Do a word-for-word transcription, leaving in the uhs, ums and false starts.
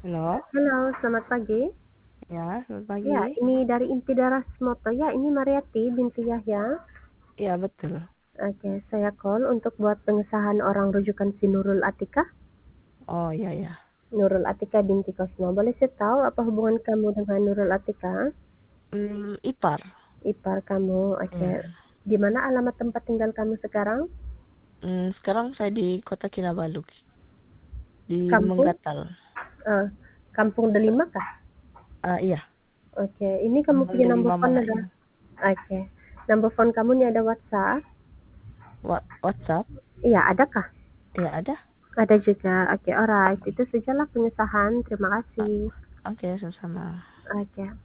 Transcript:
Halo? Halo, selamat pagi. Ya, selamat Ya, pagi. ini dari Inti Daras Moto. Ya, ini Mariati binti Yahya. Iya, betul. Oke, saya call untuk buat pengesahan orang rujukan si Nurul Atikah. Oh, iya ya. Nurul Atikah binti Kosmo. Boleh saya tahu apa hubungan kamu dengan Nurul Atikah? Mmm, ipar. Ipar kamu, oke. Iya. Di mana alamat tempat tinggal kamu sekarang? Mmm, sekarang saya di Kota Kinabalu. Di Kampung? Menggatal. Ah, Kampung Delima kah? Ah, iya. Oke, ini kamu Kampung punya number Delima phone ada? Manail. Oke. Number phone kamu ini ada WhatsApp? Wa WhatsApp? Iya, adakah? Iya, ada. Ada juga. Oke, alright. Itu sajalah pengesahan. Terima A kasih. oke, sama-sama. Oke.